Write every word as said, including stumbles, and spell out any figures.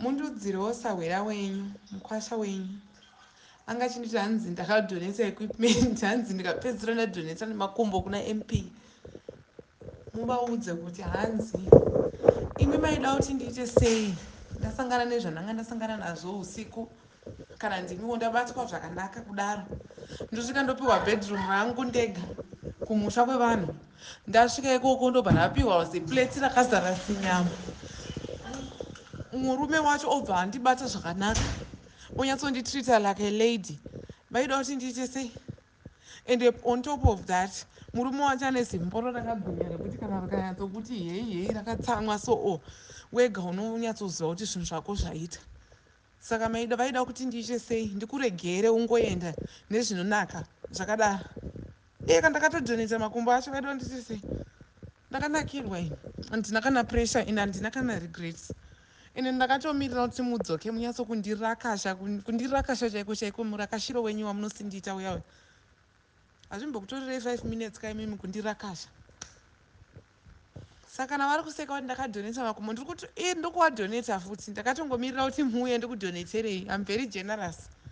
mundudzirewo sahwera wenyu mukwasha wenyu anga chinditi hanzi ndakadhonesa equipment hanzi ndikapedzisira ndadhonesa nemakumbo kuna mp muvaudze kuti hanzi imi maida kuti ndiite sei ndasangana nezvananga ndasangana nazvo usiku kana ndimiwo ndabatwa zvakanaka kudaro ndosvika ndopiwa bedroom rangu ndega kumusha kwevanhu ndasvika ikoko ndobva ndapiwa zipuleti rakazara sinyama murume wacho obva andibata zvakanaka onyatsonditrita like a lady vaida kuti ndiite sei and on top of that murume wacho ane zimboro rakagwinya rekuti kana rikanyatsokuti hei hei rakatsamwa so o wega unonyatsoziva kuti zvinhu zvako zvaita saka maida vaida kuti ndiite sei ndikuregere ungoenda nezvinonaka zvakadaro eka ndakatodhoneta makumbo acho vaida kunditi sei ndakanakirwa ini handina kana pressure ine handina kana regrets ende ndakatomirira kuti mudzoke munyatso kundirakasha kundirakasha chaiko chaiko murakashiro wenyu wamunosindita uya uya hazvimbokutorerei five minutes kaimimi kundirakasha saka kana vari kuseka kuti ndakadhoneta makumbo ndiri kuti i ndokuwadhoneta futi ndakatongomirira kuti muuye ndikudhoneterei am very generous